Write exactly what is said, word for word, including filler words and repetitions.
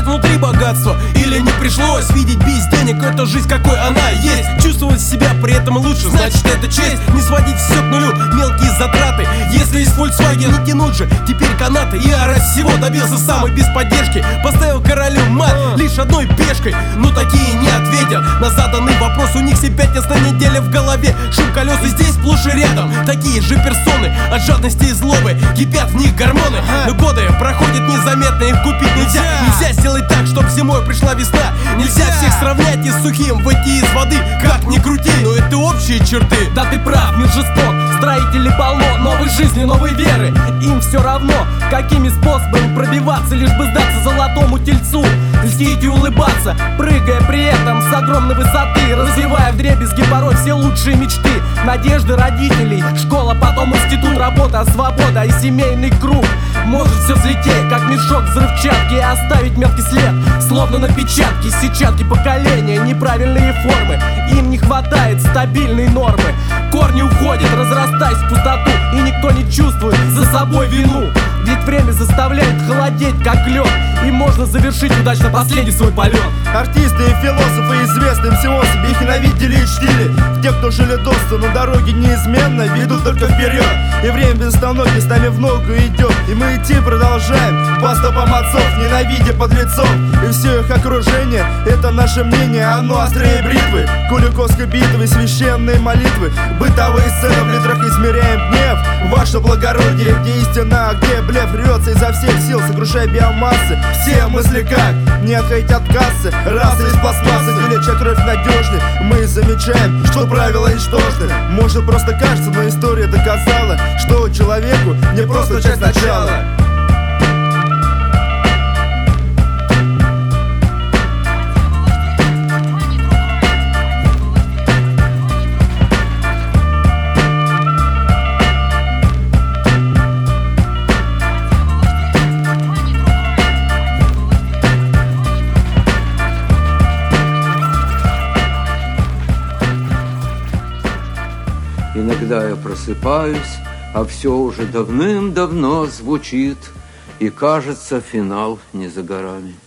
внутри богатство, или не пришлось видеть без денег эту жизнь, какой она есть. Чувствовать себя при этом лучше, значит это честь. Не сводить все к нулю, мелкие затраты. Если есть Volkswagen, не тянуть же теперь канаты. И орать всего добился сам и без поддержки. Поставил королю мат лишь одной пешкой, но такие не ответят на заданный вопрос. У них все пятнадцатая неделя в голове, шум колес и здесь сплошь и рядом такие же персоны. От жадности и злобы кипят в них гормоны. Но годы проходят незаметно, их купить нельзя. Нельзя сделать так, чтоб зимой пришла весна. Нельзя всех сравнять и с сухим, выйти из воды. Как ни крути, но это общие черты. Да ты прав, мир жесток, строителей полно новой жизни, новой веры. Им все равно, какими способами пробиваться, лишь бы сдаться золотому тельцу, льстить и улыбаться, прыгая при этом с огромной высоты, развивая вдребезги порой все лучшие мечты. Надежды родителей, школа, потом институт, работа, свобода и семейный круг. Может все взлететь, как мешок взрывчатки, и оставить мелкий след, словно на печатке. Сетчатки поколения, неправильные формы, им не хватает стабильной нормы. Корни уходят, разрастаясь в пустоту, и никто не чувствует за собой вину. Ведь время заставляет холодеть, как лед, и можно завершить удачно последний свой полет. Артисты и философы известны всего себе, их ненавидели и чтили. Те, кто жили досто, на дороге неизменно ведут только вперед. И время без остановки с нами в ногу идет, и мы идти продолжаем по стопам отцов, ненавидя подлецов и все их окружение. Это наше мнение, оно острее бритвы, Куликовской битвы, священные молитвы, бытовые сцены, в литрах измеряем гнев. Ваше благородие, где истина, где блеф рвется изо всех сил, сокрушая биомассы. Все мысли как не отходить от кассы, расы из пластмассы, горячая кровь надежней. Мы замечаем, что правила ничтожны. Может просто кажется, но история доказала, что человеку не просто начать сначала. Иногда я просыпаюсь, а все уже давным-давно звучит, и кажется, финал не за горами.